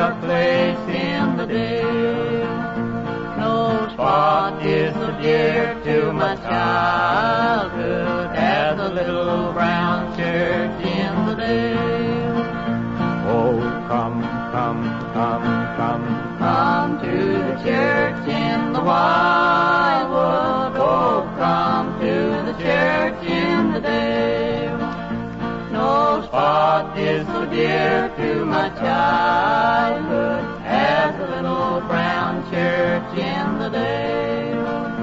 a place in the dale. No spot is so dear to my childhood as the little brown church in the dale. Oh, come, come, come, come, come to the church in the wildwood. Oh, come to the church in the dale. No spot is so dear to my childhood as the little brown church in the dale.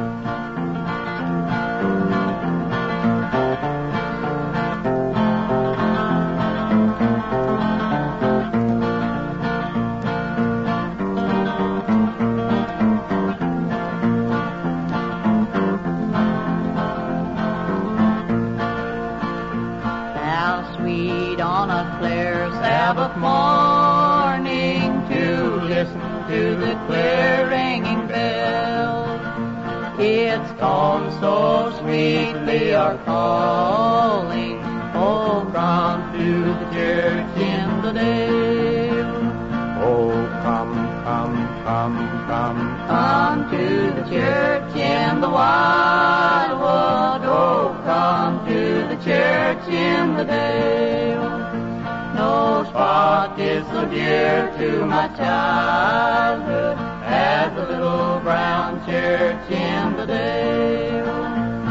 Sweet on a clear Sabbath morning to listen to the clear ringing bell. Its tones so sweetly are calling, oh, come to the church in the dale. oh, come, come, come, come, come to the church in the wildwood. Oh, come to the church in the dale. No spot is so dear to my childhood as the little brown church in the dale.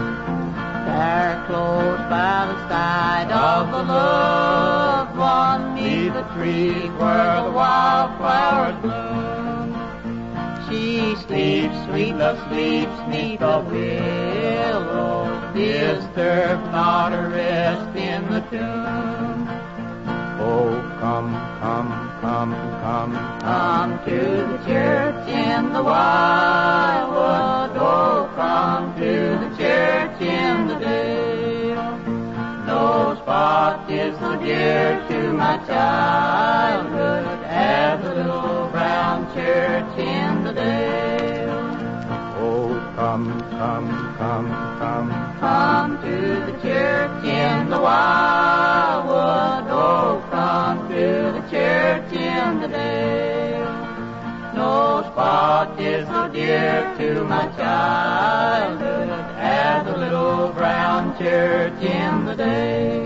There, close by the side of the loved one, 'neath the tree where the wildflowers bloom, she sleeps, sweet love sleeps, 'neath the willows. Disturb not her rest in the tomb. oh, come, come, come, come, come to the church in the wildwood. Oh, come to the church in the dale. No spot is so dear to my childhood as the little brown church in the dale. oh, come, come, come, come, come to the church in the wildwood. Oh, come to the church in the dale. No spot is so dear to my childhood as the little brown church in the dale.